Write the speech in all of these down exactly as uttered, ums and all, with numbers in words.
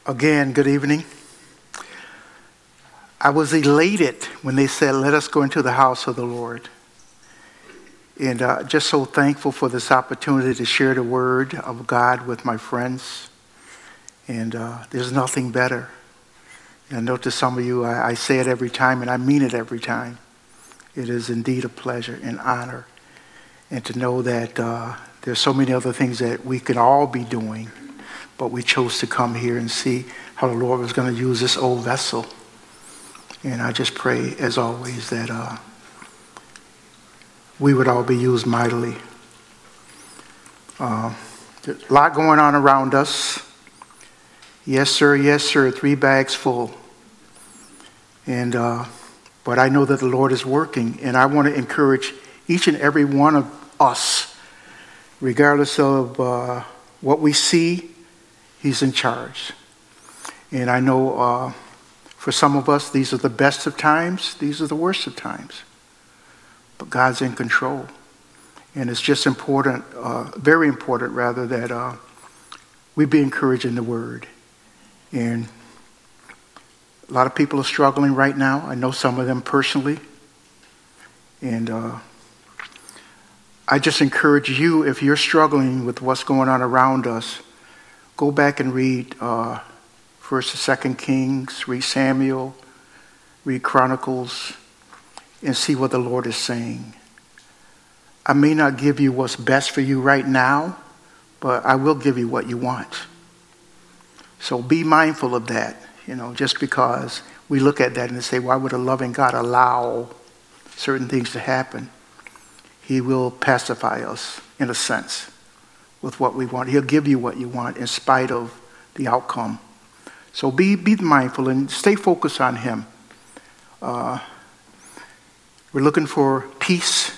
Again, good evening. I was elated when they said, let us go into the house of the Lord. And uh, just so thankful for this opportunity to share the word of God with my friends. And uh, there's nothing better. And I know to some of you, I, I say it every time, and I mean it every time. It is indeed a pleasure and honor. And to know that uh, there's so many other things that we could all be doing, but we chose to come here and see how the Lord was going to use this old vessel. And I just pray, as always, that uh, we would all be used mightily. Uh, there's a lot going on around us. Yes, sir, yes, sir, three bags full. And uh, but I know that the Lord is working, and I want to encourage each and every one of us, regardless of uh, what we see, He's in charge. And I know uh, for some of us, these are the best of times. These are the worst of times. But God's in control. And it's just important, uh, very important rather, that uh, we be encouraged in the word. And a lot of people are struggling right now. I know some of them personally. And uh, I just encourage you, if you're struggling with what's going on around us, go back and read uh, First and Second Kings, read Samuel, read Chronicles, and see what the Lord is saying. I may not give you what's best for you right now, but I will give you what you want. So be mindful of that. You know, just because we look at that and say, why would a loving God allow certain things to happen? He will pacify us, in a sense, with what we want. He'll give you what you want in spite of the outcome. So be be mindful and stay focused on Him. Uh, we're looking for peace.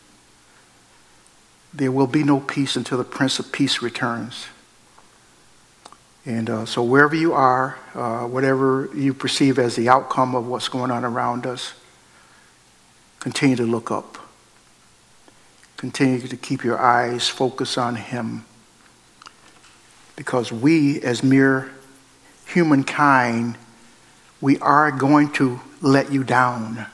There will be no peace until the Prince of Peace returns. And uh, so wherever you are, uh, whatever you perceive as the outcome of what's going on around us, continue to look up. Continue to keep your eyes focused on Him. Because we, as mere humankind, we are going to let you down.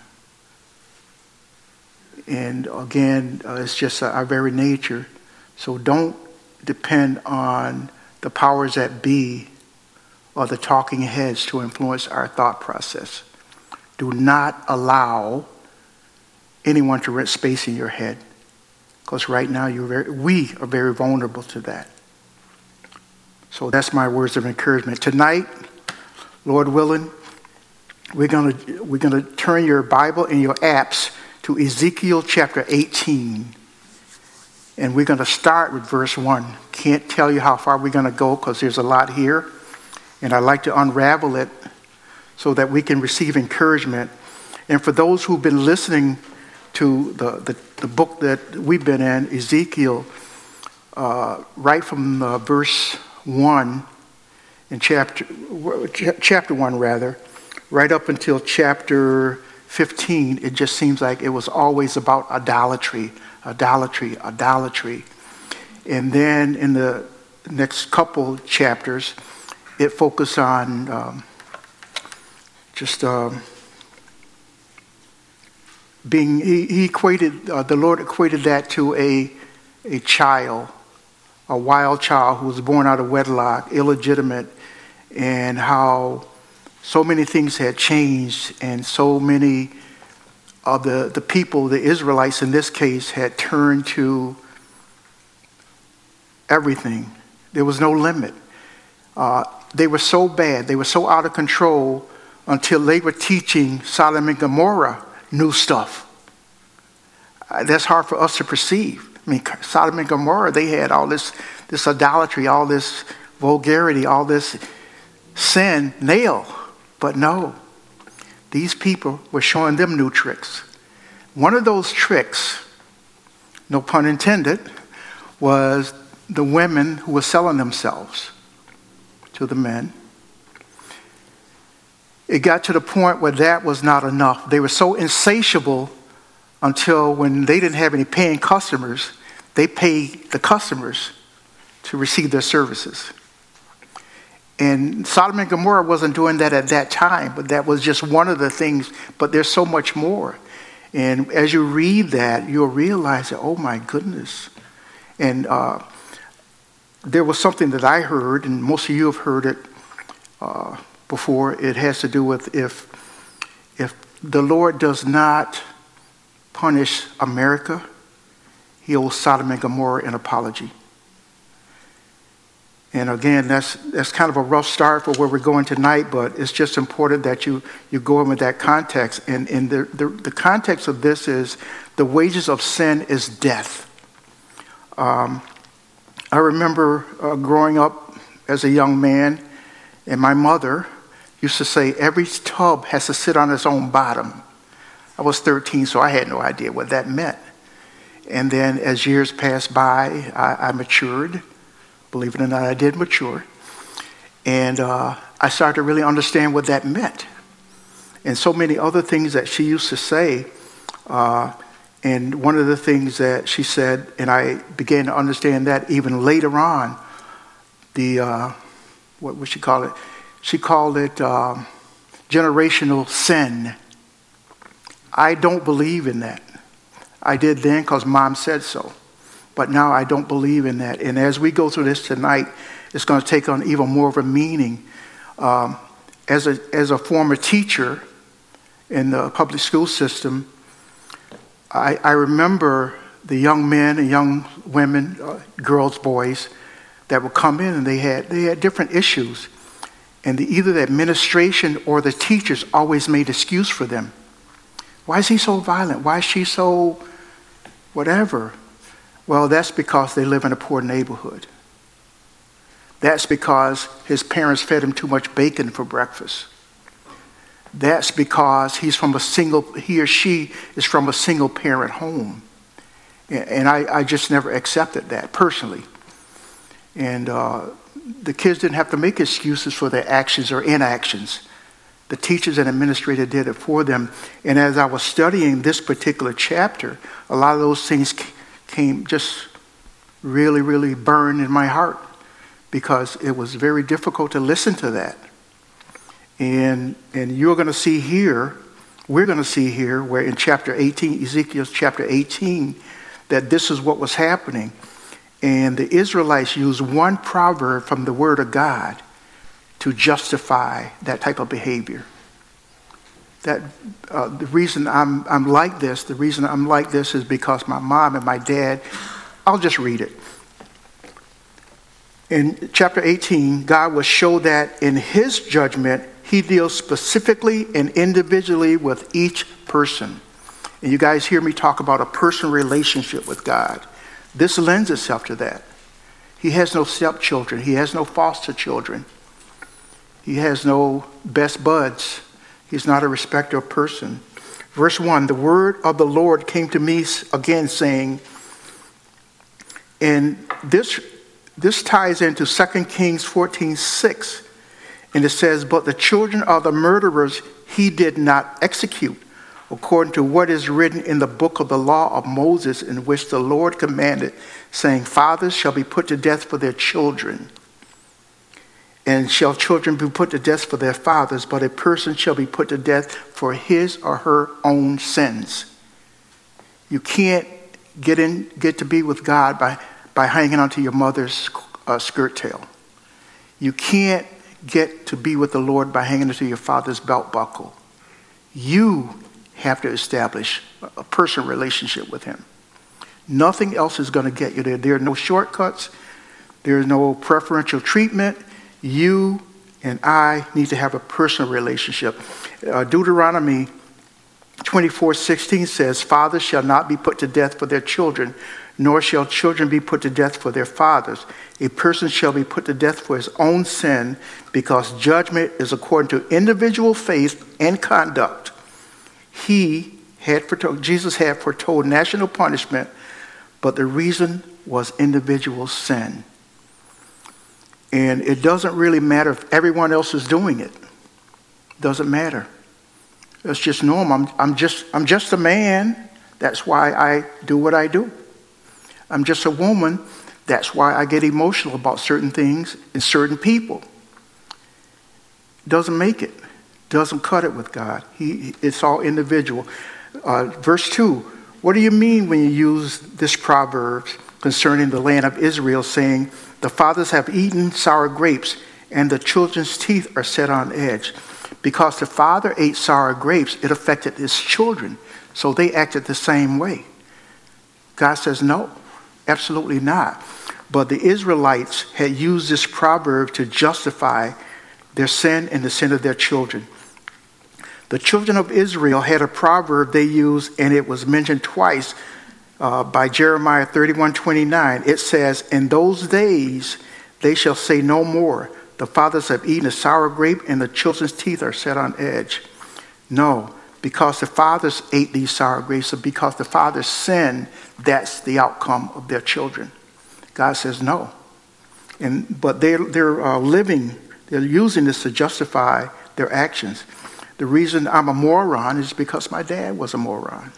And again, uh, it's just our very nature. So don't depend on the powers that be or the talking heads to influence our thought process. Do not allow anyone to rent space in your head. Because right now, you're very, we are very vulnerable to that. So that's my words of encouragement. Tonight, Lord willing, we're going to we're going to turn your Bible and your apps to Ezekiel chapter eighteen. And we're going to start with verse one. Can't tell you how far we're going to go because there's a lot here. And I'd like to unravel it so that we can receive encouragement. And for those who've been listening to the, the, the book that we've been in, Ezekiel, uh, right from uh, verse one, in chapter, chapter one rather, right up until chapter fifteen, it just seems like it was always about idolatry, idolatry, idolatry. And then in the next couple chapters, it focused on um, just... Um, Being, he, he equated, uh, the Lord equated that to a, a child, a wild child who was born out of wedlock, illegitimate, and how so many things had changed and so many of the, the people, the Israelites in this case, had turned to everything. There was no limit. Uh, they were so bad, they were so out of control until they were teaching Sodom and Gomorrah new stuff. Uh, that's hard for us to perceive. I mean, Sodom and Gomorrah, they had all this, this idolatry, all this vulgarity, all this sin, nail. But no, these people were showing them new tricks. One of those tricks, no pun intended, was the women who were selling themselves to the men. It got to the point where that was not enough. They were so insatiable until when they didn't have any paying customers, they paid the customers to receive their services. And Sodom and Gomorrah wasn't doing that at that time, but that was just one of the things. But there's so much more. And as you read that, you'll realize that, oh my goodness. And uh, there was something that I heard, and most of you have heard it uh, before. It has to do with if, if the Lord does not punish America, he owes Sodom and Gomorrah an apology. And again, that's that's kind of a rough start for where we're going tonight, but it's just important that you, you go in with that context. And, and the, the, the context of this is the wages of sin is death. Um, I remember uh, growing up as a young man, and my mother used to say every tub has to sit on its own bottom. I was thirteen, so I had no idea what that meant. And then as years passed by, I, I matured. Believe it or not, I did mature. And uh, I started to really understand what that meant. And so many other things that she used to say. Uh, and one of the things that she said, and I began to understand that even later on, the, uh, what would she call it? She called it um, generational sin. I don't believe in that. I did then because Mom said so. But now I don't believe in that. And as we go through this tonight, it's going to take on even more of a meaning. Um, as a as a former teacher in the public school system, I, I remember the young men and young women, uh, girls, boys, that would come in and they had they had different issues. And the, either the administration or the teachers always made excuse for them. Why is he so violent? Why is she so whatever? Well, that's because they live in a poor neighborhood. That's because his parents fed him too much bacon for breakfast. That's because he's from a single, he or she is from a single parent home. And I, I just never accepted that personally. And uh, the kids didn't have to make excuses for their actions or inactions. The teachers and administrator did it for them. And as I was studying this particular chapter, a lot of those things came just really, really burned in my heart because it was very difficult to listen to that. And and you're going to see here, we're going to see here where in chapter eighteen, Ezekiel's chapter eighteen, that this is what was happening. And the Israelites used one proverb from the Word of God to justify that type of behavior. That uh, the reason I'm I'm like this, the reason I'm like this is because my mom and my dad. I'll just read it. In chapter eighteen, God will show that in his judgment, he deals specifically and individually with each person. And you guys hear me talk about a personal relationship with God. This lends itself to that. He has no stepchildren. He has no foster children. He has no best buds. He's not a respecter of person. Verse one, the word of the Lord came to me again saying, and this, this ties into Second Kings fourteen six. And it says, but the children of the murderers he did not execute, according to what is written in the book of the law of Moses, in which the Lord commanded, saying, fathers shall be put to death for their children, and shall children be put to death for their fathers, but a person shall be put to death for his or her own sins. You can't get in, get to be with God by, by hanging onto your mother's uh, skirt tail. You can't get to be with the Lord by hanging onto your father's belt buckle. You have to establish a personal relationship with him. Nothing else is going to get you there. There are no shortcuts. There is no preferential treatment. You and I need to have a personal relationship. Uh, Deuteronomy twenty-four sixteen says, fathers shall not be put to death for their children, nor shall children be put to death for their fathers. A person shall be put to death for his own sin, because judgment is according to individual faith and conduct. He had foretold, Jesus had foretold national punishment, but the reason was individual sin. And it doesn't really matter if everyone else is doing it. Doesn't matter. It's just normal. I'm, I'm just I'm just a man. That's why I do what I do. I'm just a woman. That's why I get emotional about certain things and certain people. doesn't make it, doesn't cut it with God. He, it's all individual. Uh, verse two, what do you mean when you use this proverb concerning the land of Israel, saying, the fathers have eaten sour grapes, and the children's teeth are set on edge? Because the father ate sour grapes, it affected his children, so they acted the same way. God says, no, absolutely not. But the Israelites had used this proverb to justify their sin and the sin of their children. The children of Israel had a proverb they used, and it was mentioned twice uh, by Jeremiah thirty-one twenty-nine. It says, in those days they shall say no more, the fathers have eaten a sour grape, and the children's teeth are set on edge. No, because the fathers ate these sour grapes, or because the fathers sinned, that's the outcome of their children. God says no. And but they're, they're uh, living, they're using this to justify their actions. The reason I'm a moron is because my dad was a moron.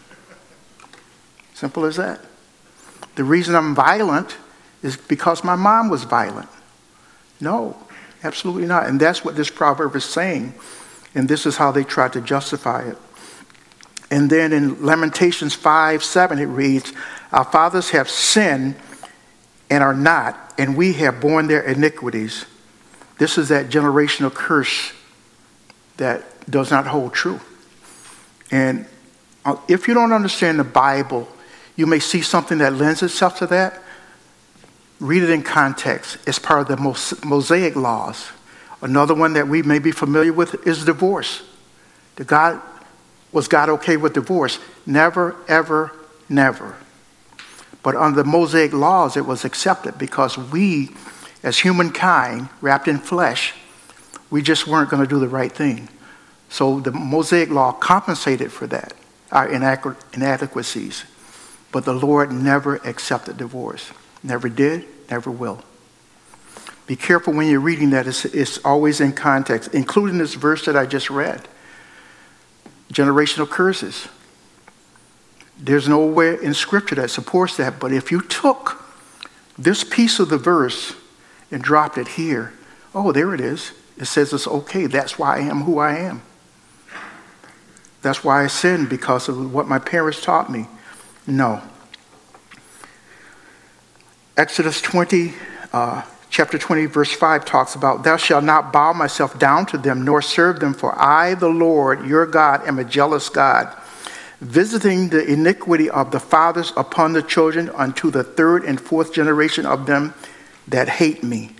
Simple as that. The reason I'm violent is because my mom was violent. No, absolutely not. And that's what this proverb is saying. And this is how they try to justify it. And then in Lamentations five seven, it reads, our fathers have sinned and are not, and we have borne their iniquities. This is that generational curse that does not hold true. And if you don't understand the Bible, you may see something that lends itself to that. Read it in context. It's part of the Mosaic laws. Another one that we may be familiar with is divorce. The God, was God okay with divorce? Never, ever, never. But under the Mosaic laws, it was accepted because we, as humankind, wrapped in flesh, we just weren't going to do the right thing. So the Mosaic law compensated for that, our inadequacies. But the Lord never accepted divorce. Never did, never will. Be careful when you're reading that. It's, it's always in context, including this verse that I just read. Generational curses. There's nowhere in Scripture that supports that. But if you took this piece of the verse and dropped it here, oh, there it is. It says it's okay. That's why I am who I am. That's why I sinned, because of what my parents taught me. No. Exodus twenty, uh, chapter twenty, verse five talks about, thou shalt not bow myself down to them, nor serve them, for I, the Lord, your God, am a jealous God, visiting the iniquity of the fathers upon the children unto the third and fourth generation of them that hate me.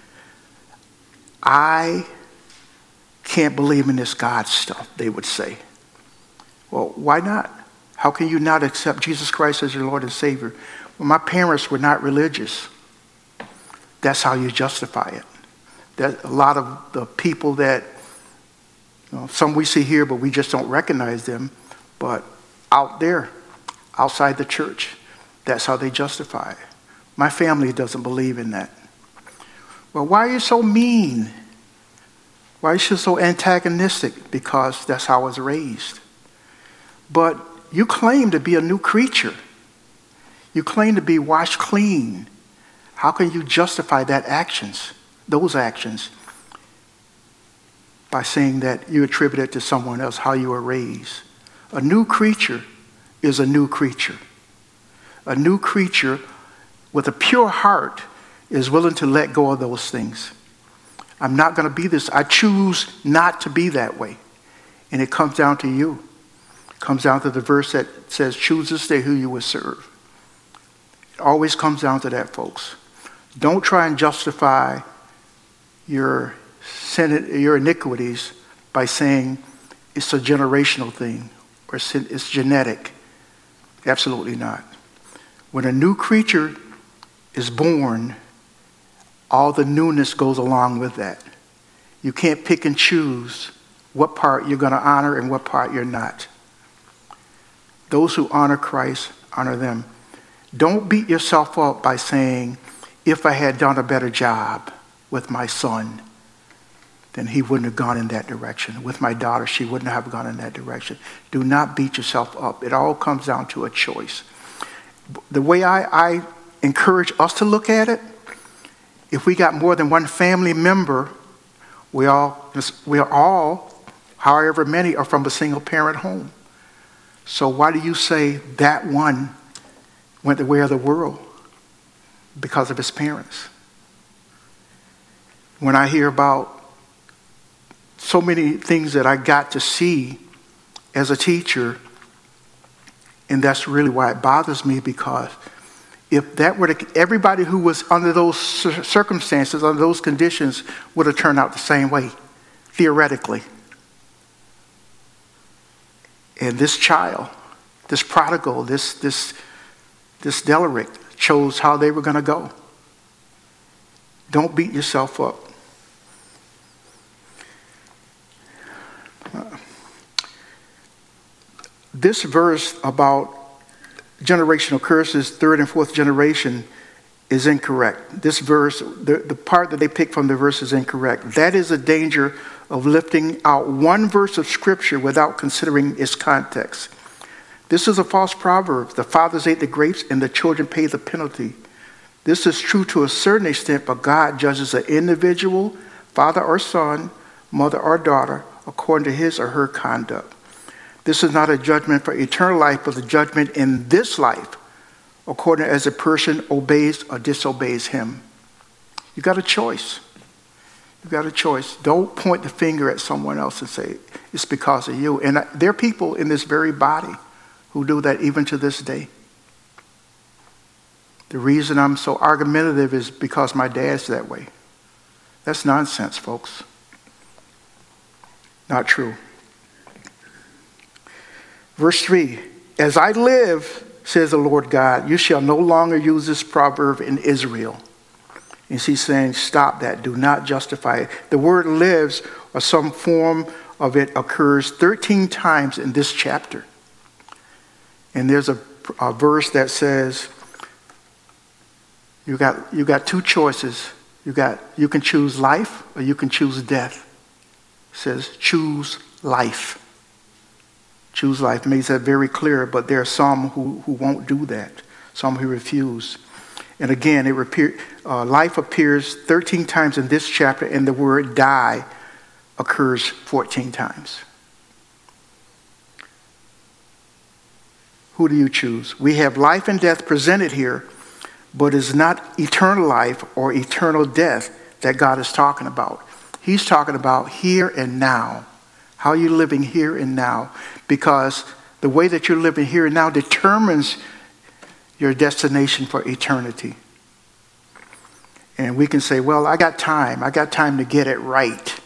I can't believe in this God stuff, they would say. Well, why not? How can you not accept Jesus Christ as your Lord and Savior? Well, my parents were not religious. That's how you justify it. That a lot of the people that, you know, some we see here, but we just don't recognize them, but out there, outside the church, that's how they justify it. My family doesn't believe in that. Well, why are you so mean? Why are you so antagonistic? Because that's how I was raised. But you claim to be a new creature. You claim to be washed clean. How can you justify that actions, those actions, by saying that you attribute it to someone else, how you were raised? A new creature is a new creature. A new creature with a pure heart is willing to let go of those things. I'm not going to be this. I choose not to be that way. And it comes down to you. It comes down to the verse that says, choose this day who you will serve. It always comes down to that, folks. Don't try and justify your sin, your iniquities by saying it's a generational thing or it's genetic. Absolutely not. When a new creature is born, all the newness goes along with that. You can't pick and choose what part you're going to honor and what part you're not. Those who honor Christ, honor them. Don't beat yourself up by saying, if I had done a better job with my son, then he wouldn't have gone in that direction. With my daughter, she wouldn't have gone in that direction. Do not beat yourself up. It all comes down to a choice. The way I, I encourage us to look at it, if we got more than one family member We all, we are all, however many, are from a single parent home. So why do you say that one went the way of the world? Because of his parents. When I hear about so many things that I got to see as a teacher, and that's really why it bothers me, because if that were to, everybody who was under those circumstances, under those conditions, would have turned out the same way, theoretically. And this child, this prodigal, this this this derelict chose how they were going to go. Don't beat yourself up. Uh, this verse about generational curses, third and fourth generation, is incorrect. This verse, the, the part that they picked from the verse is incorrect. That is a danger of lifting out one verse of scripture without considering its context. This is a false proverb. The fathers ate the grapes and the children paid the penalty. This is true to a certain extent, but God judges an individual, father or son, mother or daughter, according to his or her conduct. This is not a judgment for eternal life, but a judgment in this life, according as a person obeys or disobeys him. You got a choice. You got a choice. Don't point the finger at someone else and say, it's because of you. And there are people in this very body who do that even to this day. The reason I'm so argumentative is because my dad's that way. That's nonsense, folks. Not true. Verse three, as I live, says the Lord God, you shall no longer use this proverb in Israel. And he's saying, stop that. Do not justify it. The word lives, or some form of it, occurs thirteen times in this chapter. And there's a, a verse that says, you got you got two choices. You got you can choose life or you can choose death. It says, choose life. Choose life. It makes that very clear, but there are some who, who won't do that. Some who refuse. And again, it appear, uh, life appears thirteen times in this chapter, and the word die occurs fourteen times. Who do you choose? We have life and death presented here, but it's not eternal life or eternal death that God is talking about. He's talking about here and now. How are you living here and now? Because the way that you're living here and now determines your destination for eternity. And we can say, well, I got time. I got time to get it right.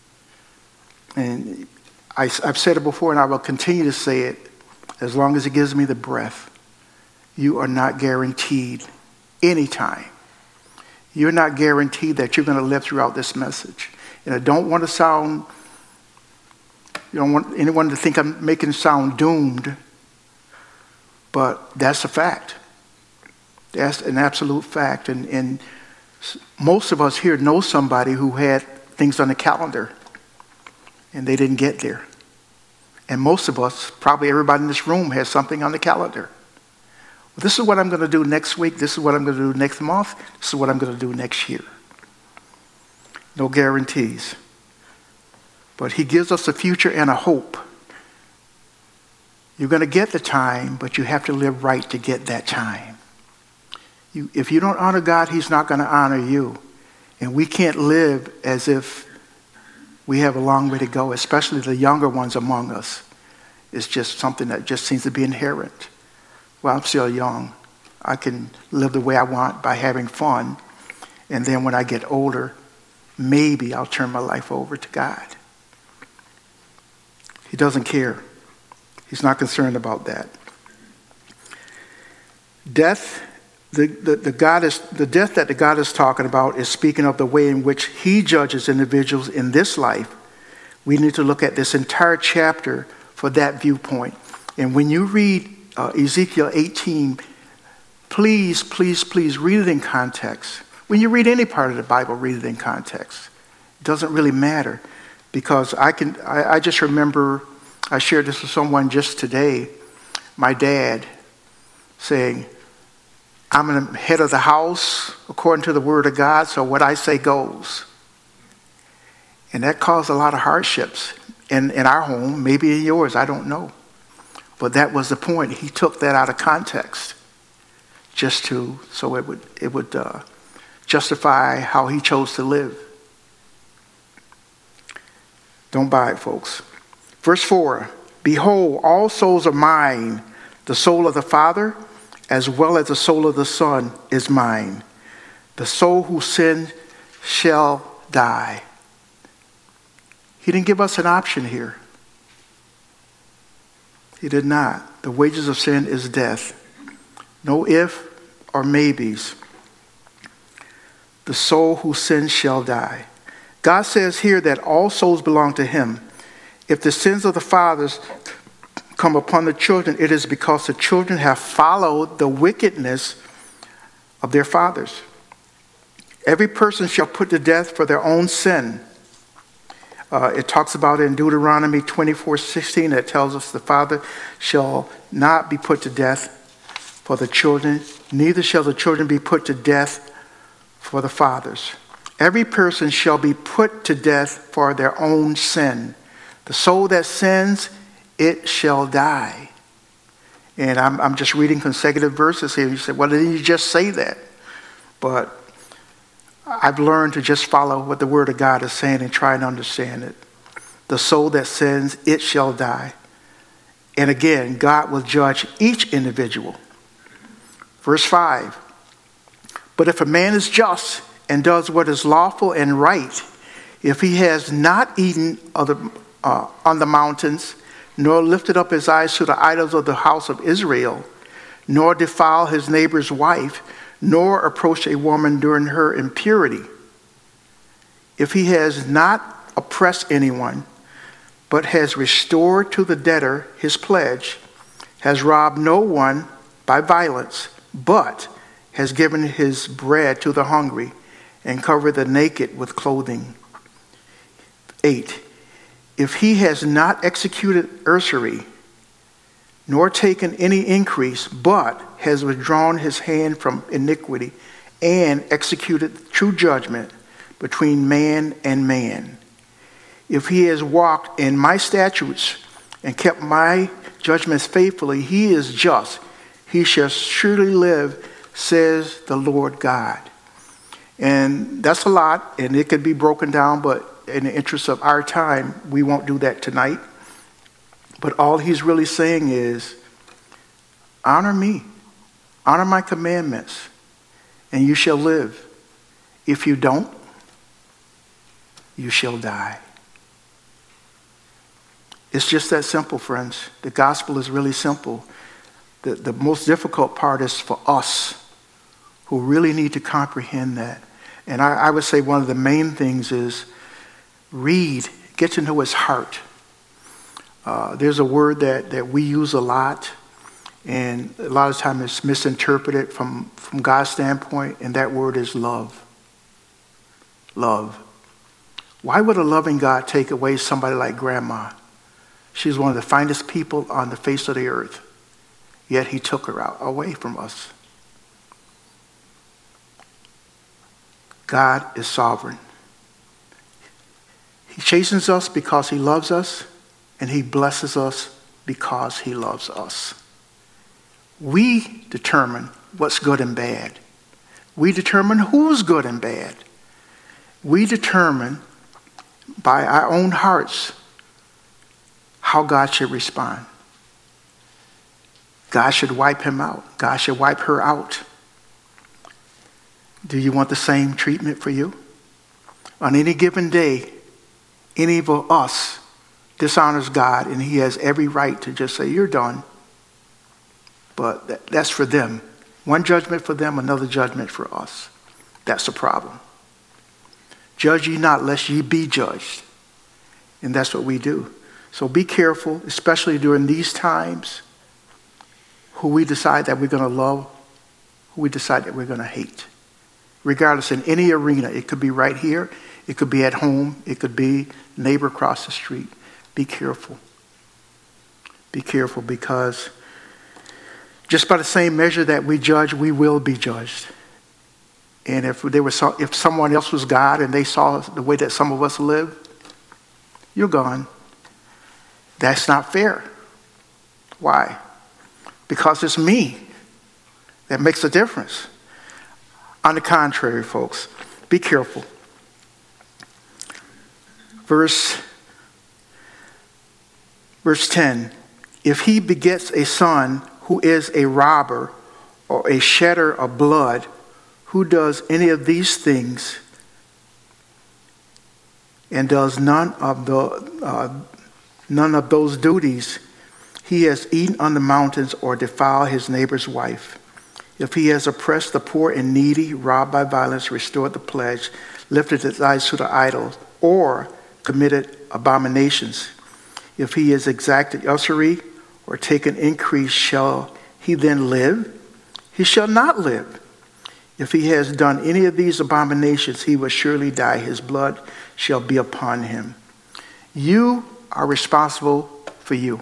And I, I've said it before, and I will continue to say it as long as it gives me the breath. You are not guaranteed any time. You're not guaranteed that you're going to live throughout this message. And I don't want to sound, you don't want anyone to think I'm making it sound doomed, but that's a fact. That's an absolute fact. And, and most of us here know somebody who had things on the calendar and they didn't get there. And most of us, probably everybody in this room, has something on the calendar. Well, this is what I'm going to do next week. This is what I'm going to do next month. This is what I'm going to do next year. No guarantees. But he gives us a future and a hope. You're going to get the time, but you have to live right to get that time. You, if you don't honor God, he's not going to honor you. And we can't live as if we have a long way to go, especially the younger ones among us. It's just something that just seems to be inherent. Well, I'm still young. I can live the way I want by having fun. And then when I get older, maybe I'll turn my life over to God. He doesn't care. He's not concerned about that. Death, the, the, the, God is, the death that the God is talking about is speaking of the way in which he judges individuals in this life. We need to look at this entire chapter for that viewpoint. And when you read uh, Ezekiel eighteen, please, please, please read it in context. When you read any part of the Bible, read it in context. It doesn't really matter, because I can. I, I just remember, I shared this with someone just today, my dad saying, I'm the head of the house according to the word of God, so what I say goes. And that caused a lot of hardships in, in our home, maybe in yours, I don't know. But that was the point. He took that out of context just to, so it would, it would uh, justify how he chose to live. Don't buy it, folks. Verse four, behold, all souls are mine. The soul of the Father, as well as the soul of the Son, is mine. The soul who sins shall die. He didn't give us an option here. He did not. The wages of sin is death. No if or maybes. The soul who sins shall die. God says here that all souls belong to him. If the sins of the fathers come upon the children, it is because the children have followed the wickedness of their fathers. Every person shall put to death for their own sin. Uh, it talks about in Deuteronomy twenty-four sixteen, that tells us the father shall not be put to death for the children, neither shall the children be put to death for the fathers. Every person shall be put to death for their own sin. The soul that sins, it shall die. And I'm, I'm just reading consecutive verses here. You say, well, didn't you just say that? But I've learned to just follow what the Word of God is saying and try and understand it. The soul that sins, it shall die. And again, God will judge each individual. Verse five, but if a man is just and does what is lawful and right, if he has not eaten of the, uh, on the mountains, nor lifted up his eyes to the idols of the house of Israel, nor defiled his neighbor's wife, nor approached a woman during her impurity, if he has not oppressed anyone, but has restored to the debtor his pledge, has robbed no one by violence, but has given his bread to the hungry, and covered the naked with clothing. Eight, if he has not executed usury, nor taken any increase, but has withdrawn his hand from iniquity, and executed true judgment between man and man. If he has walked in my statutes and kept my judgments faithfully, he is just. He shall surely live, says the Lord God. And that's a lot, and it could be broken down, but in the interest of our time, we won't do that tonight. But all he's really saying is, honor me, honor my commandments, and you shall live. If you don't, you shall die. It's just that simple, friends. The gospel is really simple. The, the most difficult part is for us who really need to comprehend that. And I, I would say one of the main things is read, get to know his heart. Uh, there's a word that, that we use a lot, and a lot of times it's misinterpreted from, from God's standpoint, and that word is love. Love. Why would a loving God take away somebody like Grandma? She's one of the finest people on the face of the earth, yet he took her out away from us. God is sovereign. He chastens us because he loves us, and he blesses us because he loves us. We determine what's good and bad. We determine who's good and bad. We determine by our own hearts how God should respond. God should wipe him out. God should wipe her out. Do you want the same treatment for you? On any given day, any of us dishonors God, and he has every right to just say, you're done. But that, that's for them. One judgment for them, another judgment for us. That's the problem. Judge ye not, lest ye be judged. And that's what we do. So be careful, especially during these times, who we decide that we're going to love, who we decide that we're going to hate. Regardless, in any arena, it could be right here, it could be at home, it could be neighbor across the street. Be careful. Be careful, because just by the same measure that we judge, we will be judged. And if there was, if someone else was God and they saw the way that some of us live, you're gone. That's not fair. Why? Because it's me that makes a difference. On the contrary, folks, be careful. Verse, verse ten, if he begets a son who is a robber or a shedder of blood, who does any of these things and does none of the uh, none of those duties, he has eaten on the mountains or defiled his neighbor's wife. If he has oppressed the poor and needy, robbed by violence, restored the pledge, lifted his eyes to the idols, or committed abominations, if he has exacted usury or taken increase, shall he then live? He shall not live. If he has done any of these abominations, he will surely die. His blood shall be upon him. You are responsible for you.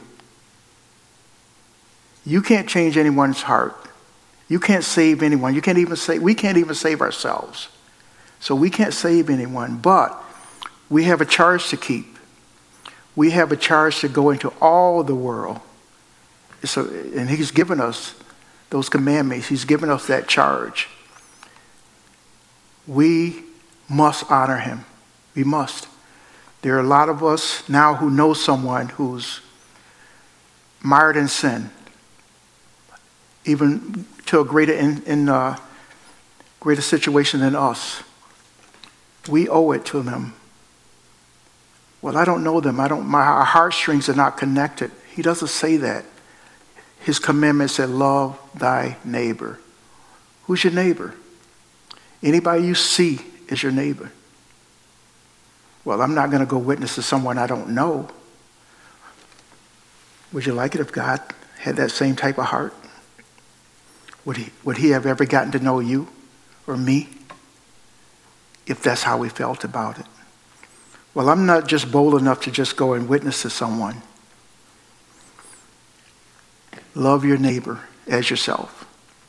You can't change anyone's heart. You can't save anyone. You can't even save, we can't even save ourselves. So we can't save anyone, but we have a charge to keep. We have a charge to go into all the world. So, and he's given us those commandments. He's given us that charge. We must honor him. We must. There are a lot of us now who know someone who's mired in sin, even to a greater in, in uh, greater situation than us. We owe it to them. Well, I don't know them. I don't. My our heartstrings are not connected. He doesn't say that. His commandment said, "Love thy neighbor." Who's your neighbor? Anybody you see is your neighbor. Well, I'm not going to go witness to someone I don't know. Would you like it if God had that same type of heart? Would he, would he have ever gotten to know you or me if that's how we felt about it? Well, I'm not just bold enough to just go and witness to someone. Love your neighbor as yourself.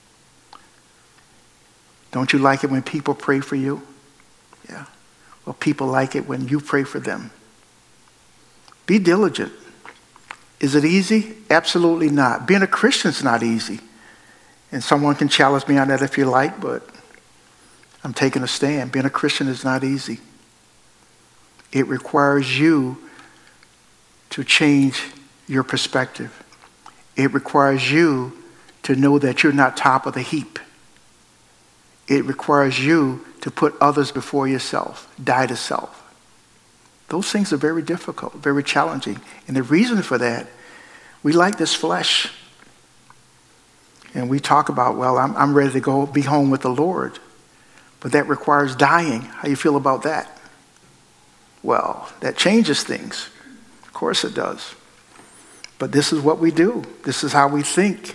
Don't you like it when people pray for you? Yeah. Well, people like it when you pray for them. Be diligent. Is it easy? Absolutely not. Being a Christian is not easy. And someone can challenge me on that if you like, but I'm taking a stand. Being a Christian is not easy. It requires you to change your perspective. It requires you to know that you're not top of the heap. It requires you to put others before yourself, die to self. Those things are very difficult, very challenging. And the reason for that, we like this flesh. And we talk about, well, I'm, I'm ready to go be home with the Lord. But that requires dying. How do you feel about that? Well, that changes things. Of course it does. But this is what we do. This is how we think.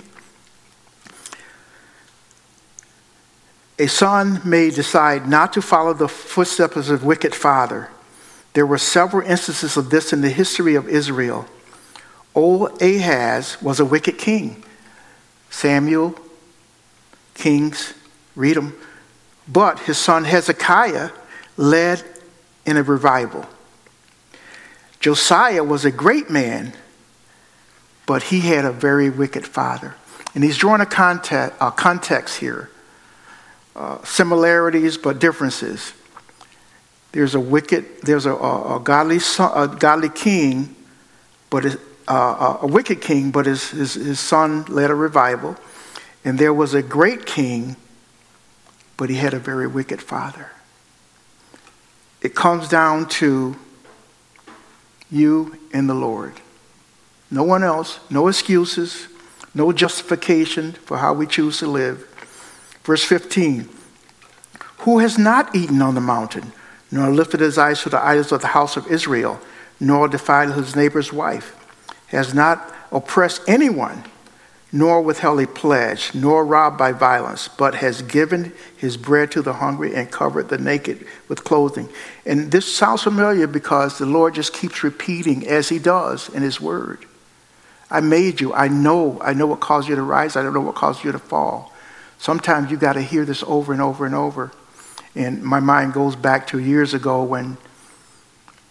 A son may decide not to follow the footsteps of his wicked father. There were several instances of this in the history of Israel. Old Ahaz was a wicked king. Samuel, Kings, read them. But his son Hezekiah led in a revival. Josiah was a great man, but he had a very wicked father. And he's drawing a context, a context here. Uh, similarities, but differences. There's a wicked, there's a, a, a godly son, a godly king, but his, uh, a wicked king, but his, his his son led a revival. And there was a great king, but he had a very wicked father. It comes down to you and the Lord. No one else, no excuses, no justification for how we choose to live. Verse fifteen, who has not eaten on the mountain, nor lifted his eyes to the idols of the house of Israel, nor defiled his neighbor's wife, has not oppressed anyone, nor withheld a pledge, nor robbed by violence, but has given his bread to the hungry and covered the naked with clothing. And this sounds familiar because the Lord just keeps repeating as he does in his word. I made you. I know. I know what caused you to rise. I don't know what caused you to fall. Sometimes you got to hear this over and over and over. And my mind goes back to years ago when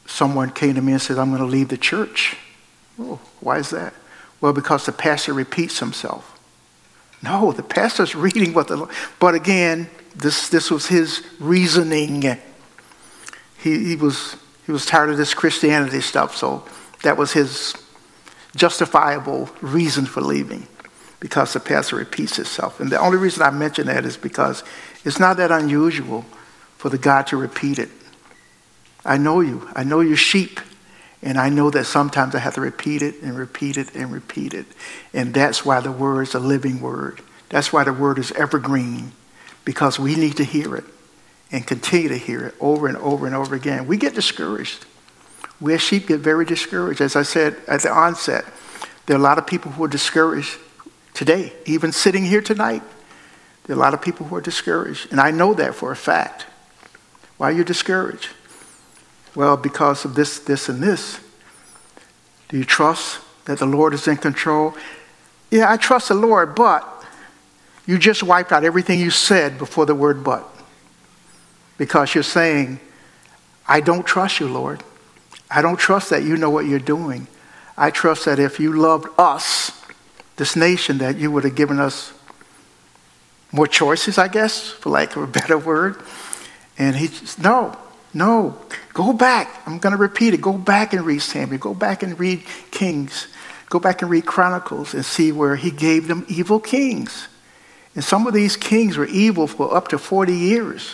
someone came to me and said, I'm going to leave the church. Oh, why is that? Well, because the pastor repeats himself. No, the pastor's reading what the Lord, but again, this, this was his reasoning. He, he was he was tired of this Christianity stuff, so that was his justifiable reason for leaving, because the pastor repeats himself. And the only reason I mention that is because it's not that unusual for the God to repeat it. I know you. I know your sheep. And I know that sometimes I have to repeat it and repeat it and repeat it. And that's why the word is a living word. That's why the word is evergreen, because we need to hear it and continue to hear it over and over and over again. We get discouraged. We as sheep get very discouraged. As I said at the onset, there are a lot of people who are discouraged today, even sitting here tonight. There are a lot of people who are discouraged. And I know that for a fact. Why are you discouraged? Well, because of this, this, and this. Do you trust that the Lord is in control? Yeah, I trust the Lord, but you just wiped out everything you said before the word but. Because you're saying, I don't trust you, Lord. I don't trust that you know what you're doing. I trust that if you loved us, this nation, that you would have given us more choices, I guess, for lack of a better word. And he just, no. No, go back. I'm going to repeat it. Go back and read Samuel. Go back and read Kings. Go back and read Chronicles and see where he gave them evil kings. And some of these kings were evil for up to forty years.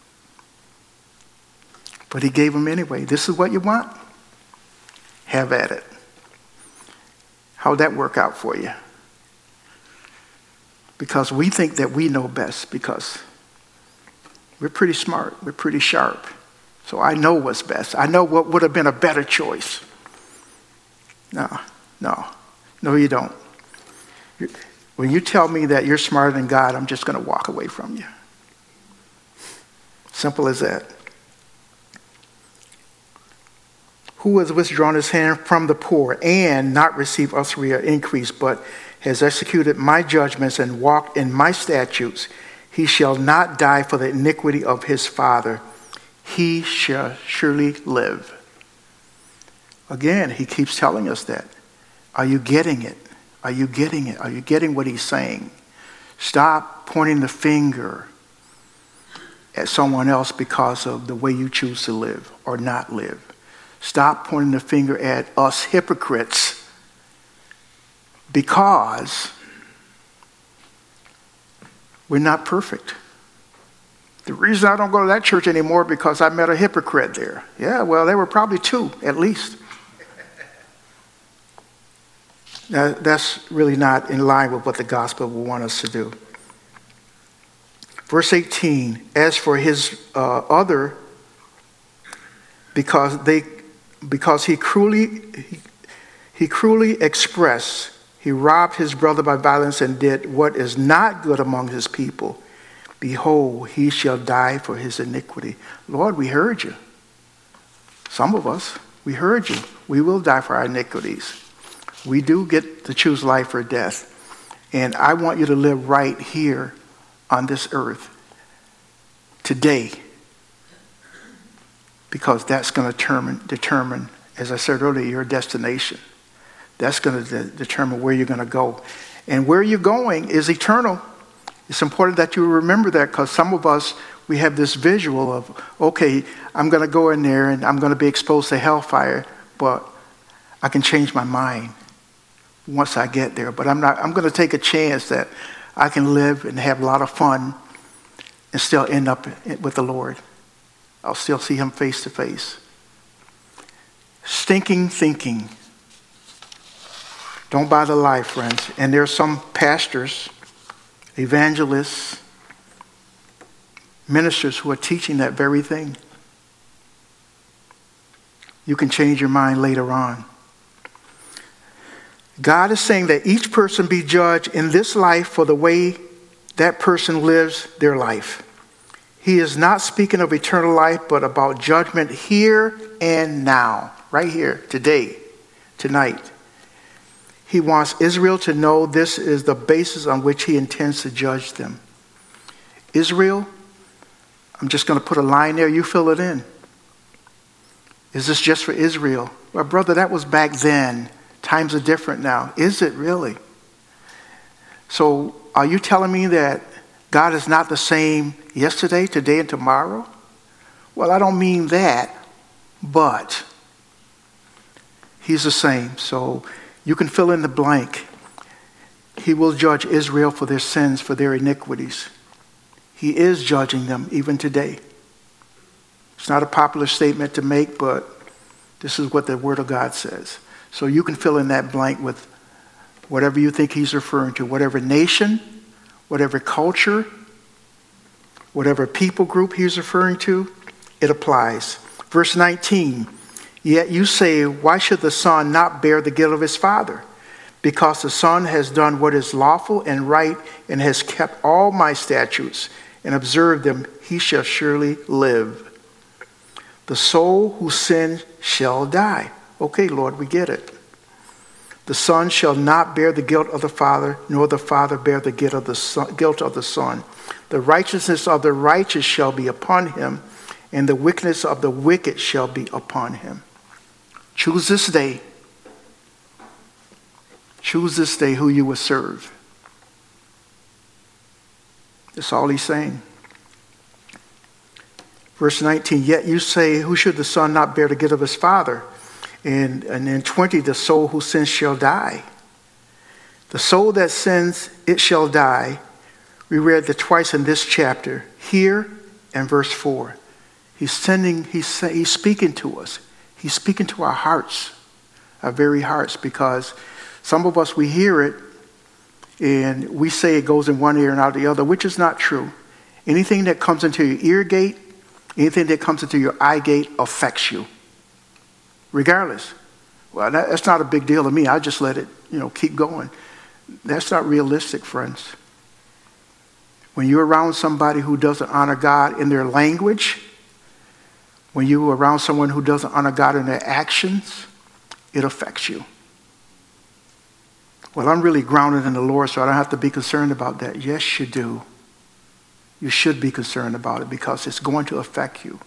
But he gave them anyway. This is what you want? Have at it. How'd that work out for you? Because we think that we know best, because we're pretty smart. We're pretty sharp. So I know what's best. I know what would have been a better choice. No, no, no, you don't. When you tell me that you're smarter than God, I'm just going to walk away from you. Simple as that. Who has withdrawn his hand from the poor and not received usury or increase, but has executed my judgments and walked in my statutes, he shall not die for the iniquity of his father. He shall surely live. Again, he keeps telling us that. Are you getting it? Are you getting it? Are you getting what he's saying? Stop pointing the finger at someone else because of the way you choose to live or not live. Stop pointing the finger at us hypocrites because we're not perfect. The reason I don't go to that church anymore because I met a hypocrite there. Yeah, well, there were probably two at least. Now, that's really not in line with what the gospel will want us to do. Verse eighteen, as for his uh, other, because they, because he cruelly, he, he cruelly expressed, he robbed his brother by violence and did what is not good among his people. Behold, he shall die for his iniquity. Lord, we heard you. Some of us, we heard you. We will die for our iniquities. We do get to choose life or death. And I want you to live right here on this earth today, because that's going to determine, determine, as I said earlier, your destination. That's going to de- determine where you're going to go. And where you're going is eternal. It's important that you remember that, because some of us, we have this visual of, okay, I'm going to go in there and I'm going to be exposed to hellfire, but I can change my mind once I get there. But I'm not. I'm going to take a chance that I can live and have a lot of fun and still end up with the Lord. I'll still see him face to face. Stinking thinking. Don't buy the lie, friends. And there are some pastors, evangelists, ministers who are teaching that very thing. You can change your mind later on. God is saying that each person be judged in this life for the way that person lives their life. He is not speaking of eternal life, but about judgment here and now, right here, today, tonight. He wants Israel to know this is the basis on which he intends to judge them. Israel, I'm just going to put a line there, you fill it in. Is this just for Israel? Well, brother, that was back then. Times are different now. Is it really? So are you telling me that God is not the same yesterday, today, and tomorrow? Well, I don't mean that, but he's the same. So you can fill in the blank. He will judge Israel for their sins, for their iniquities. He is judging them even today. It's not a popular statement to make, but this is what the Word of God says. So you can fill in that blank with whatever you think he's referring to, whatever nation, whatever culture, whatever people group he's referring to, it applies. Verse nineteen, yet you say, why should the son not bear the guilt of his father? Because the son has done what is lawful and right and has kept all my statutes and observed them, he shall surely live. The soul who sins shall die. Okay, Lord, we get it. The son shall not bear the guilt of the father, nor the father bear the guilt of the son, guilt of the son. The righteousness of the righteous shall be upon him, and the wickedness of the wicked shall be upon him. Choose this day. Choose this day who you will serve. That's all he's saying. Verse nineteen, yet you say, who should the son not bear the guilt of his father? And, and in twenty, the soul who sins shall die. The soul that sins, it shall die. We read that twice in this chapter, here and verse four. He's sending, he's, he's speaking to us. He's speaking to our hearts, our very hearts, because some of us, we hear it and we say it goes in one ear and out the other, which is not true. Anything that comes into your ear gate, anything that comes into your eye gate affects you. Regardless. Well, that, that's not a big deal to me. I just let it, you know, keep going. That's not realistic, friends. When you're around somebody who doesn't honor God in their language, when you're around someone who doesn't honor God in their actions, it affects you. Well, I'm really grounded in the Lord, so I don't have to be concerned about that. Yes, you do. You should be concerned about it because it's going to affect you.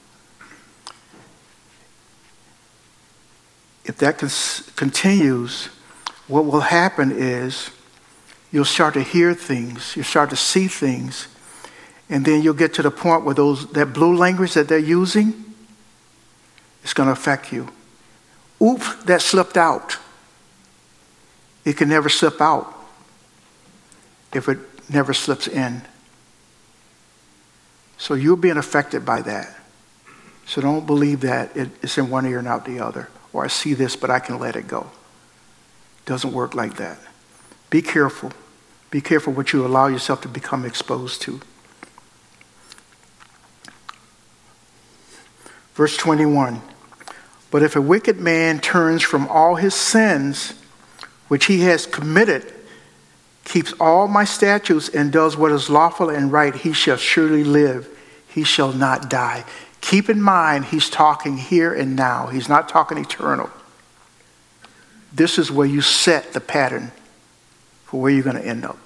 If that cons- continues, what will happen is you'll start to hear things, you'll start to see things, and then you'll get to the point where those that blue language that they're using, it's going to affect you. Oop, that slipped out. It can never slip out if it never slips in. So you're being affected by that. So don't believe that it's in one ear and out the other. Or I see this, but I can let it go. It doesn't work like that. Be careful. Be careful what you allow yourself to become exposed to. Verse twenty-one. But if a wicked man turns from all his sins, which he has committed, keeps all my statutes and does what is lawful and right, he shall surely live. He shall not die. Keep in mind, he's talking here and now. He's not talking eternal. This is where you set the pattern for where you're going to end up.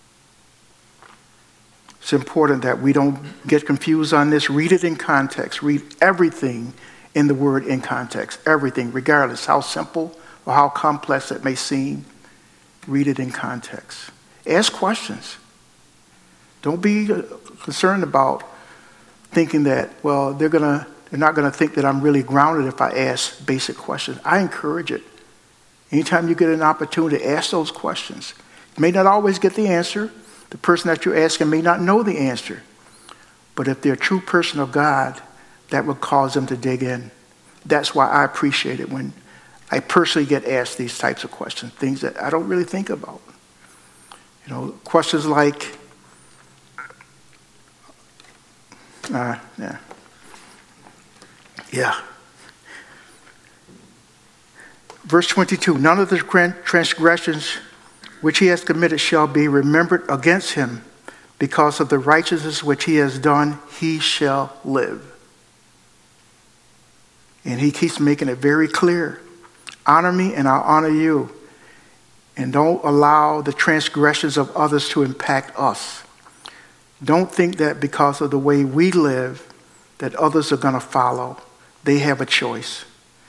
It's important that we don't get confused on this. Read it in context. Read everything in the word in context. Everything, regardless how simple or how complex it may seem. Read it in context. Ask questions. Don't be concerned about thinking that, well, they're gonna they're not gonna think that I'm really grounded if I ask basic questions. I encourage it. Anytime you get an opportunity, ask those questions. You may not always get the answer. The person that you're asking may not know the answer. But if they're a true person of God, that will cause them to dig in. That's why I appreciate it when I personally get asked these types of questions, things that I don't really think about. You know, questions like, uh, yeah, yeah. Verse twenty-two, none of the transgressions which he has committed shall be remembered against him. Because of the righteousness which he has done, he shall live. And he keeps making it very clear. Honor me and I'll honor you. And don't allow the transgressions of others to impact us. Don't think that because of the way we live that others are going to follow. They have a choice.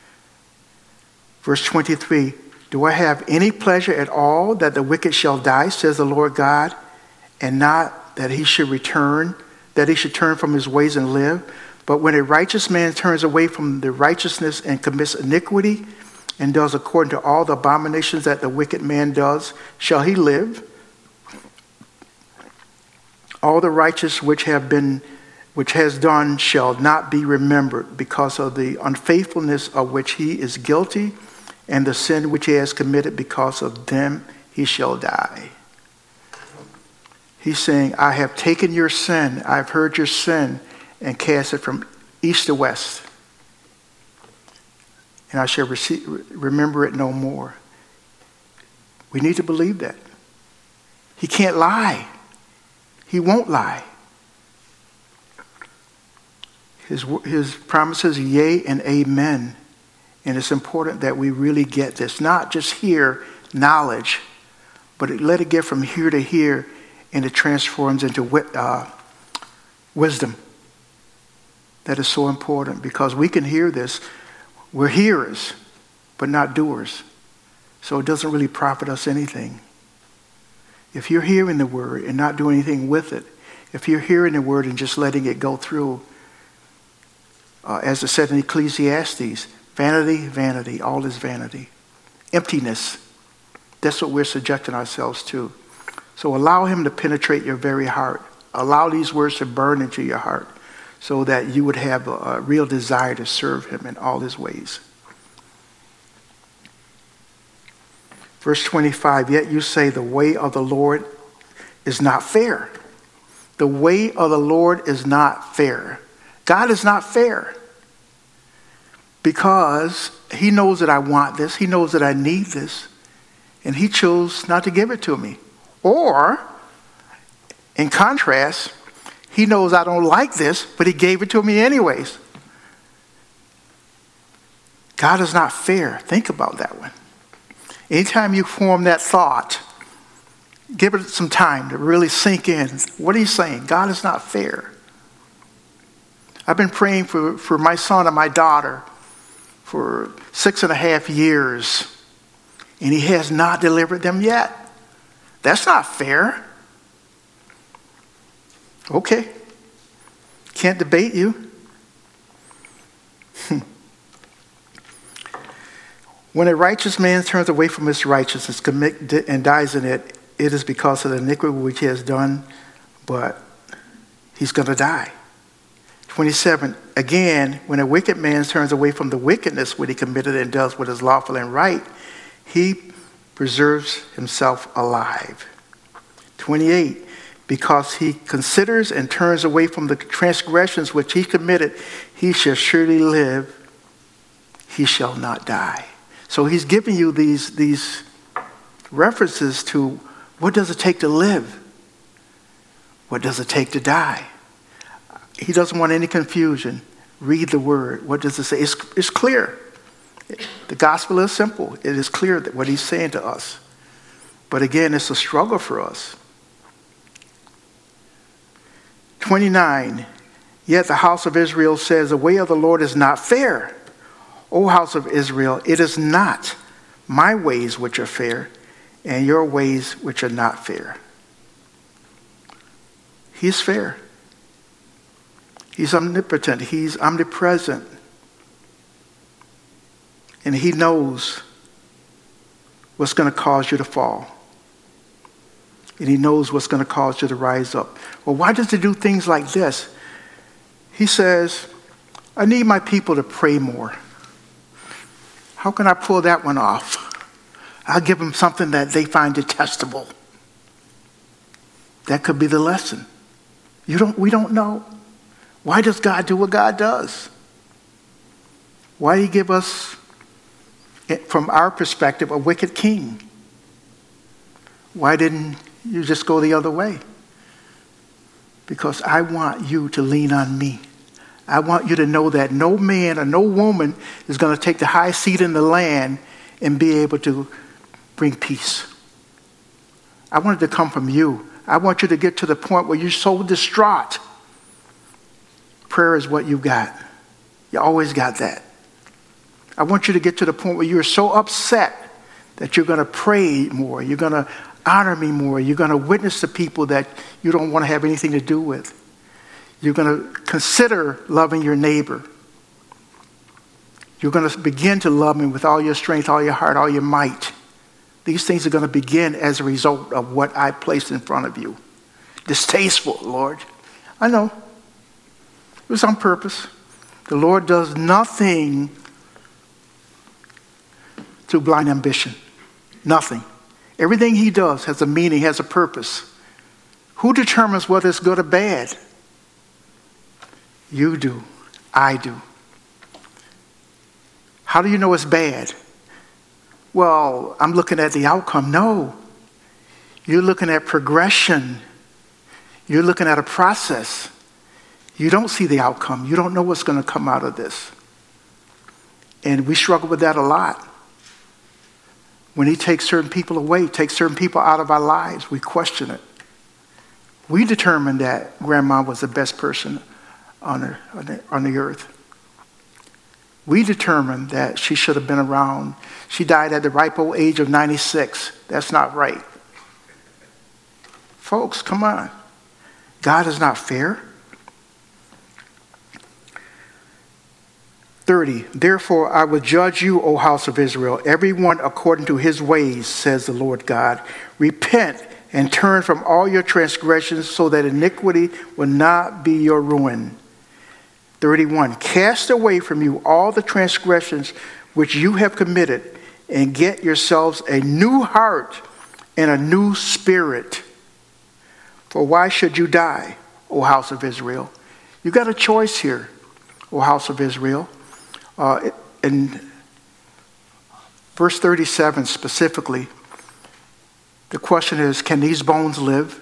Verse twenty-three, do I have any pleasure at all that the wicked shall die, says the Lord God, and not that he should return, that he should turn from his ways and live? But when a righteous man turns away from the righteousness and commits iniquity and does according to all the abominations that the wicked man does, shall he live? All the righteous which have been, which has done shall not be remembered, because of the unfaithfulness of which he is guilty, and the sin which he has committed, because of them he shall die. He's saying, I have taken your sin, I've heard your sin, and cast it from east to west. And I shall receive, remember it no more. We need to believe that. He can't lie. He won't lie. His, his promises are yea and amen. And it's important that we really get this. Not just hear knowledge, but let it get from here to here, and it transforms into uh, wisdom. That is so important, because we can hear this. We're hearers, but not doers. So it doesn't really profit us anything. If you're hearing the word and not doing anything with it, if you're hearing the word and just letting it go through, uh, as it said in Ecclesiastes, vanity, vanity, all is vanity. Emptiness. That's what we're subjecting ourselves to. So allow him to penetrate your very heart. Allow these words to burn into your heart, so that you would have a, a real desire to serve him in all his ways. Verse twenty-five, yet you say the way of the Lord is not fair. The way of the Lord is not fair. God is not fair, because he knows that I want this. He knows that I need this. And he chose not to give it to me. Or, in contrast, he knows I don't like this, but he gave it to me anyways. God is not fair. Think about that one. Anytime you form that thought, give it some time to really sink in. What are you saying? God is not fair. I've been praying for, for my son and my daughter for six and a half years, and he has not delivered them yet. That's not fair. Okay. Can't debate you. When a righteous man turns away from his righteousness and dies in it, it is because of the iniquity which he has done, but he's going to die. twenty-seven, again, when a wicked man turns away from the wickedness which he committed and does what is lawful and right, he preserves himself alive. twenty-eight, because he considers and turns away from the transgressions which he committed, he shall surely live, he shall not die. So he's giving you these, these references to what does it take to live? What does it take to die? He doesn't want any confusion. Read the word. What does it say? It's, it's clear. The gospel is simple. It is clear that what he's saying to us. But again, it's a struggle for us. twenty-nine, yet the house of Israel says, the way of the Lord is not fair. O house of Israel, it is not my ways which are fair, and your ways which are not fair. He's fair. He's omnipotent. He's omnipresent. And he knows what's going to cause you to fall. And he knows what's going to cause you to rise up. Well, why does he do things like this? He says, I need my people to pray more. How can I pull that one off? I'll give them something that they find detestable. That could be the lesson. You don't, we don't know. Why does God do what God does? Why did he give us, from our perspective, a wicked king? Why didn't you just go the other way? Because I want you to lean on me. I want you to know that no man or no woman is going to take the high seat in the land and be able to bring peace. I want it to come from you. I want you to get to the point where you're so distraught. Prayer is what you got. You always got that. I want you to get to the point where you're so upset that you're going to pray more. You're going to honor me more. You're going to witness to people that you don't want to have anything to do with. You're going to consider loving your neighbor. You're going to begin to love me with all your strength, all your heart, all your might. These things are going to begin as a result of what I placed in front of you. Distasteful, Lord. I know. It was on purpose. The Lord does nothing through blind ambition. Nothing. Everything he does has a meaning, has a purpose. Who determines whether it's good or bad? You do. I do. How do you know it's bad? Well, I'm looking at the outcome. No. You're looking at progression. You're looking at a process. You don't see the outcome. You don't know what's going to come out of this. And we struggle with that a lot. When he takes certain people away, takes certain people out of our lives, we question it. We determined that Grandma was the best person on the, on the, on the earth. We determined that she should have been around. She died at the ripe old age of ninety-six. That's not right. Folks, come on. God is not fair. thirty, therefore I will judge you, O house of Israel, everyone according to his ways, says the Lord God. Repent and turn from all your transgressions so that iniquity will not be your ruin. thirty-one, cast away from you all the transgressions which you have committed and get yourselves a new heart and a new spirit. For why should you die, O house of Israel? You got a choice here, O house of Israel. Uh, in verse thirty-seven specifically, the question is, can these bones live?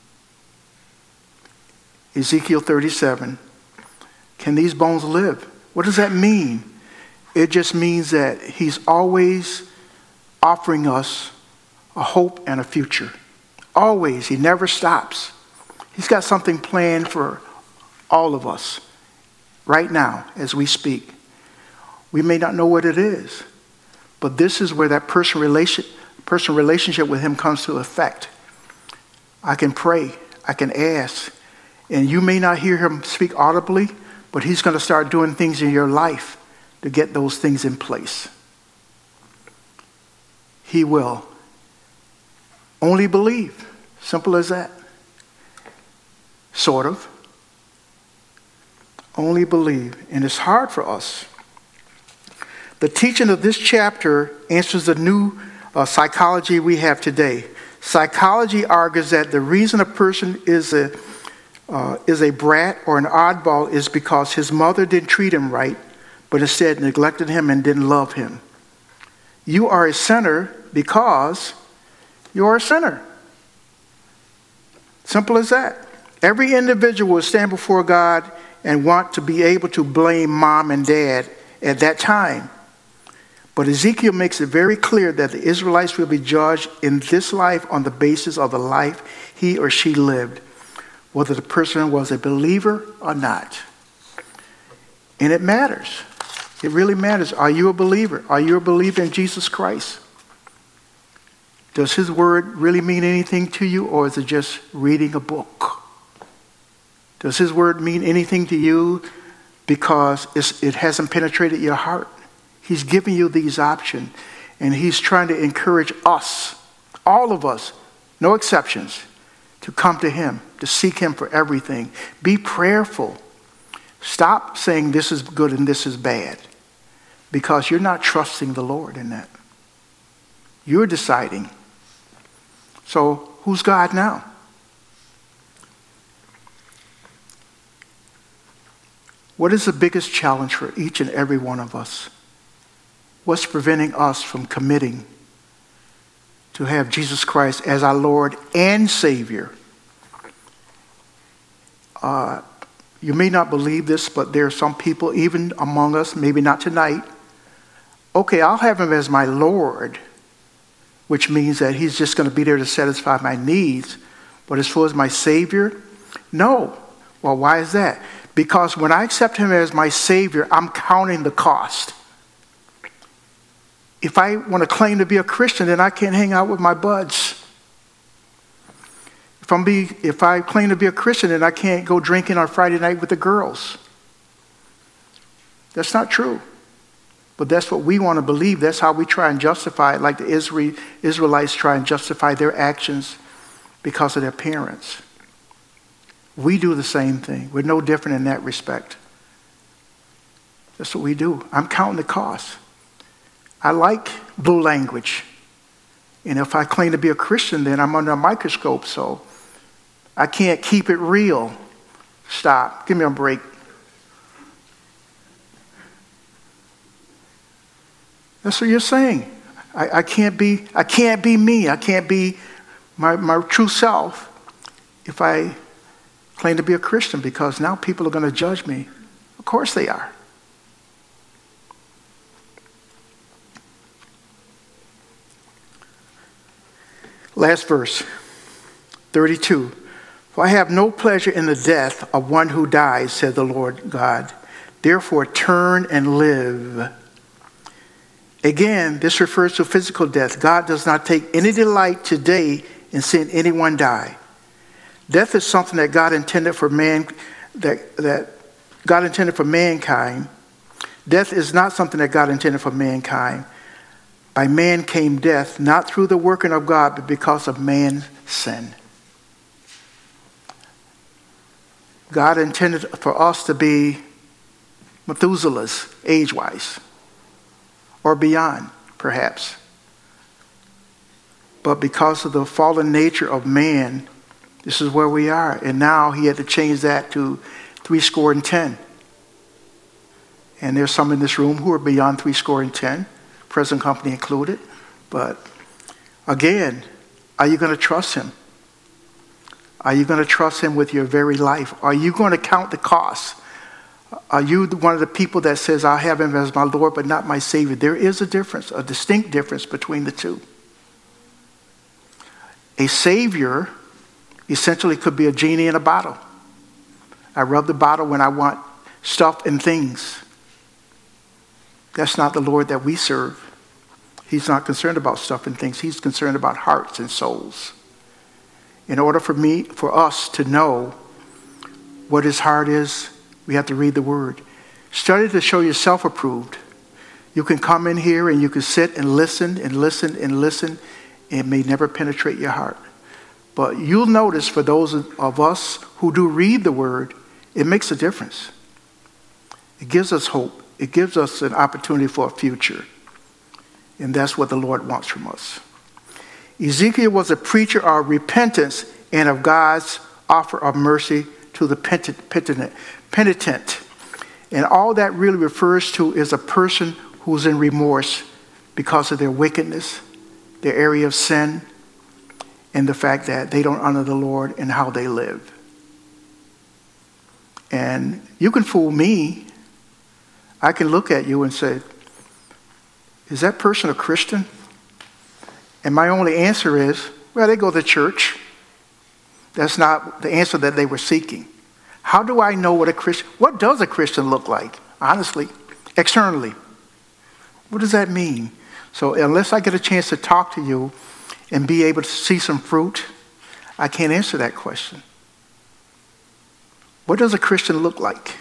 Ezekiel thirty-seven. Can these bones live? What does that mean? It just means that he's always offering us a hope and a future. Always. He never stops. He's got something planned for all of us right now as we speak. We may not know what it is, but this is where that personal relation, personal relationship with him comes to effect. I can pray. I can ask. And you may not hear him speak audibly, but he's going to start doing things in your life to get those things in place. He will. Only believe. Simple as that. Sort of. Only believe. And it's hard for us. The teaching of this chapter answers the new uh, psychology we have today. Psychology argues that the reason a person is a uh, is a brat or an oddball is because his mother didn't treat him right, but instead neglected him and didn't love him. You are a sinner because you are a sinner. Simple as that. Every individual will stand before God and want to be able to blame mom and dad at that time. But Ezekiel makes it very clear that the Israelites will be judged in this life on the basis of the life he or she lived, whether the person was a believer or not. And it matters. It really matters. Are you a believer? Are you a believer in Jesus Christ? Does his word really mean anything to you, or is it just reading a book? Does his word mean anything to you because it's, it hasn't penetrated your heart? He's giving you these options, and he's trying to encourage us, all of us, no exceptions, to come to him, to seek him for everything. Be prayerful. Stop saying this is good and this is bad, because you're not trusting the Lord in that. You're deciding. So who's God now? What is the biggest challenge for each and every one of us? What's preventing us from committing to have Jesus Christ as our Lord and Savior? Uh, you may not believe this, but there are some people, even among us, maybe not tonight. Okay, I'll have him as my Lord, which means that he's just going to be there to satisfy my needs. But as far as my Savior, no. Well, why is that? Because when I accept him as my Savior, I'm counting the cost. if I want to claim to be a Christian, then I can't hang out with my buds. If, I'm be, if I claim to be a Christian, then I can't go drinking on Friday night with the girls. That's not true. But that's what we want to believe. That's how we try and justify it, like the Israel, Israelites try and justify their actions because of their parents. We do the same thing. We're no different in that respect. That's what we do. I'm counting the cost. I like blue language. And if I claim to be a Christian, then I'm under a microscope, so I can't keep it real. Stop. Give me a break. That's what you're saying. I, I can't be, I can't be me. I can't be my, my true self if I claim to be a Christian, because now people are going to judge me. Of course they are. Last verse, thirty-two. For I have no pleasure in the death of one who dies, said the Lord God. Therefore turn and live. Again, this refers to physical death. God does not take any delight today in seeing anyone die. Death is something that God intended for man, that, that God intended for mankind. Death is not something that God intended for mankind. By man came death, not through the working of God, but because of man's sin. God intended for us to be Methuselahs, age-wise, or beyond, perhaps. But because of the fallen nature of man, this is where we are. And now he had to change that to three score and ten. And there's some in this room who are beyond three score and ten, present company included. But again, are you going to trust him? Are you going to trust him with your very life? Are you going to count the cost? Are you one of the people that says, I have him as my Lord, but not my Savior? There is a difference, a distinct difference between the two. A Savior essentially could be a genie in a bottle. I rub the bottle when I want stuff and things. That's not the Lord that we serve. He's not concerned about stuff and things. He's concerned about hearts and souls. In order for me, for us to know what his heart is, we have to read the word. Study to show yourself approved. You can come in here and you can sit and listen and listen and listen. It may never penetrate your heart. But you'll notice for those of us who do read the word, it makes a difference. It gives us hope. It gives us an opportunity for a future. And that's what the Lord wants from us. Ezekiel was a preacher of repentance and of God's offer of mercy to the penitent. penitent. And all that really refers to is a person who's in remorse because of their wickedness, their area of sin, and the fact that they don't honor the Lord in how they live. And you can fool me. I can look at you and say, is that person a Christian? And my only answer is, well, they go to church. That's not the answer that they were seeking. How do I know what a Christian, what does a Christian look like? Honestly, externally. What does that mean? So unless I get a chance to talk to you and be able to see some fruit, I can't answer that question. What does a Christian look like?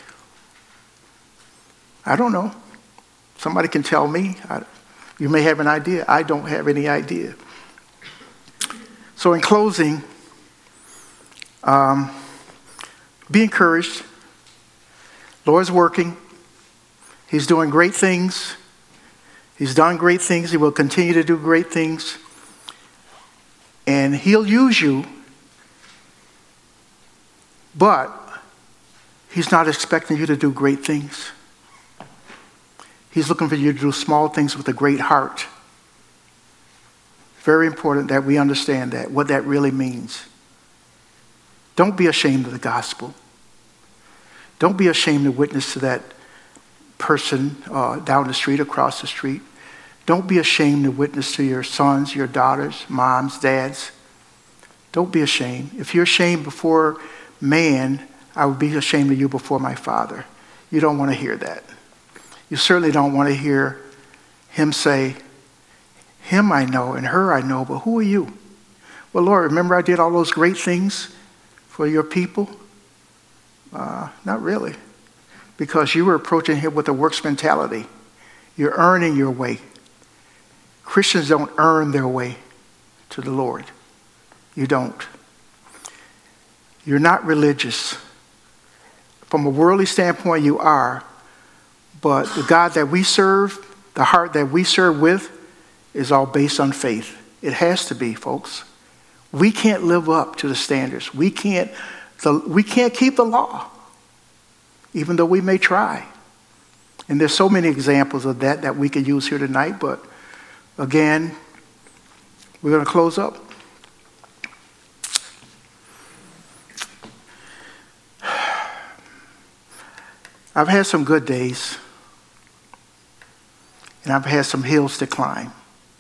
I don't know. Somebody can tell me. I, you may have an idea. I don't have any idea. So in closing, um, be encouraged. Lord's working. He's doing great things. He's done great things. He will continue to do great things. And he'll use you. But he's not expecting you to do great things. He's looking for you to do small things with a great heart. Very important that we understand that, what that really means. Don't be ashamed of the gospel. Don't be ashamed to witness to that person uh, down the street, across the street. Don't be ashamed to witness to your sons, your daughters, moms, dads. Don't be ashamed. If you're ashamed before man, I would be ashamed of you before my Father. You don't want to hear that. You certainly don't want to hear him say, Him I know and her I know, but who are you? Well, Lord, remember I did all those great things for your people? Uh, not really. Because you were approaching him with a works mentality. You're earning your way. Christians don't earn their way to the Lord. You don't. You're not religious. From a worldly standpoint, you are. But the God that we serve, the heart that we serve with, is all based on faith. It has to be, folks. We can't live up to the standards. We can't, the, we can't keep the law, even though we may try. And there's so many examples of that that we could use here tonight. But again, we're going to close up. I've had some good days, and I've had some hills to climb.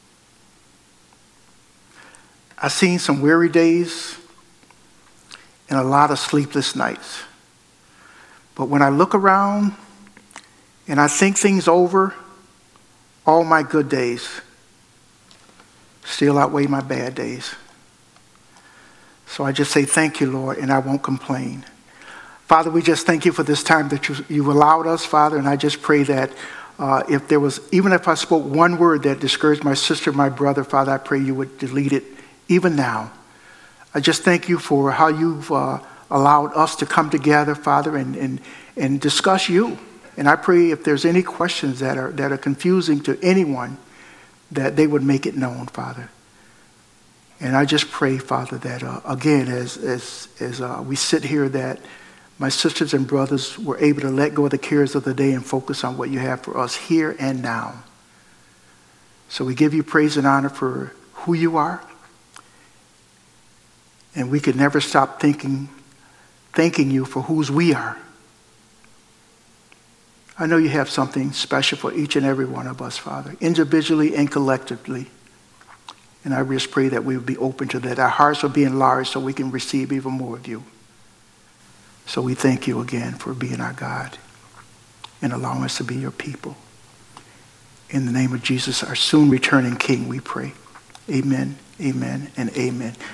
I've seen some weary days and a lot of sleepless nights. But when I look around and I think things over, all my good days still outweigh my bad days. So I just say thank you, Lord, and I won't complain. Father, we just thank you for this time that you, you've allowed us, Father, and I just pray that uh, if there was, even if I spoke one word that discouraged my sister, my brother, Father, I pray you would delete it even now. I just thank you for how you've uh, allowed us to come together, Father, and, and, and discuss you. And I pray if there's any questions that are, that are confusing to anyone, that they would make it known, Father. And I just pray, Father, that uh, again, as, as, as uh, we sit here, that my sisters and brothers were able to let go of the cares of the day and focus on what you have for us here and now. So we give you praise and honor for who you are. And we could never stop thinking, thanking you for whose we are. I know you have something special for each and every one of us, Father, individually and collectively. And I just pray that we would be open to that. Our hearts will be enlarged so we can receive even more of you. So we thank you again for being our God and allowing us to be your people. In the name of Jesus, our soon returning King, we pray. Amen, amen, and amen.